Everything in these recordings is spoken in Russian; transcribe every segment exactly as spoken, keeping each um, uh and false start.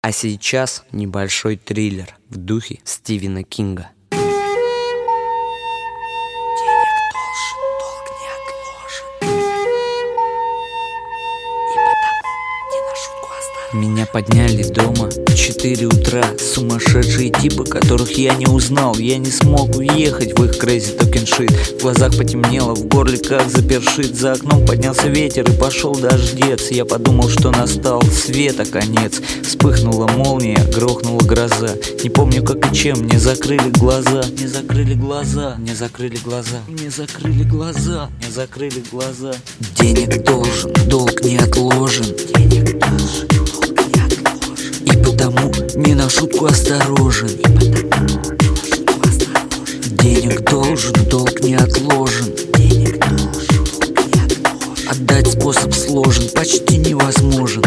А сейчас небольшой триллер в духе Стивена Кинга. Меня подняли дома в четыре утра. Сумасшедшие типы, которых я не узнал. Я не смог уехать в их crazy talking shit. В глазах потемнело, в горле как запершит. За окном поднялся ветер и пошел дождец. Я подумал, что настал света конец. Вспыхнула молния, грохнула гроза. Не помню как и чем, мне закрыли глаза. Мне закрыли глаза, мне закрыли глаза. Мне закрыли глаза, мне закрыли глаза. Денег должен, долг не отложен. Денег должен, и потому не на шутку осторожен. Денег должен, долг не отложен. Отдать способ сложен, почти невозможен.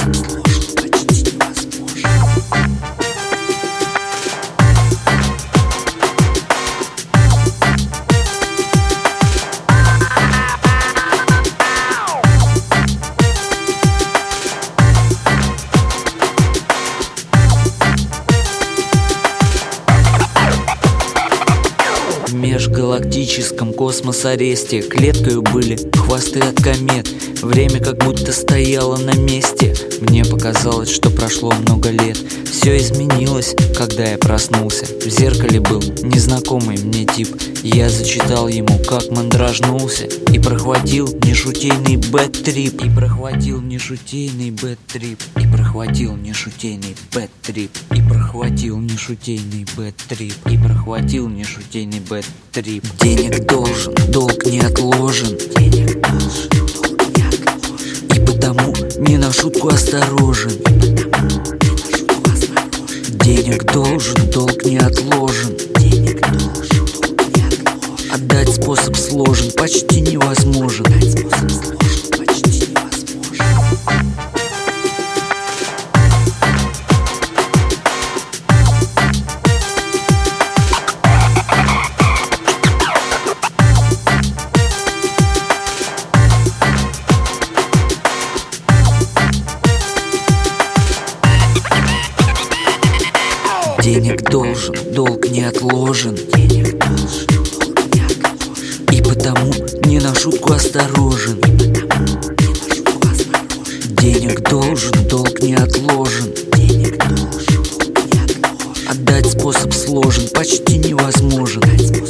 В межгалактическом космос-аресте клеткою были хвосты от комет. Время как будто стояло на месте. Мне показалось, что прошло много лет. Все изменилось, когда я проснулся. В зеркале был незнакомый мне тип. Я зачитал ему, как мандражнулся. И прохватил нешутейный бэд-трип. И прохватил нешутейный бэд-трип. И прохватил нешутейный бэд-трип. И прохватил нешутейный бэд-трип. И прохватил нешутейный бэд-трип. Денег должен, долг не отложен. Денег должен, долг не отложен. И потому не на шутку осторожен. И потому не на шутку осторожен. Денег должен, долг не отложен. Денег должен, долг не отложен. Отдать способ сложен, почти невозможен. Отдать способ сложен, почти невозможен. Денег должен, долг не отложен. Денег должен, долг не отложен. И потому не на шутку осторожен. И потому не на шутку осторожен. Денег должен, долг не отложен. Денег должен, долг не отложен. Отдать способ сложен, почти невозможен.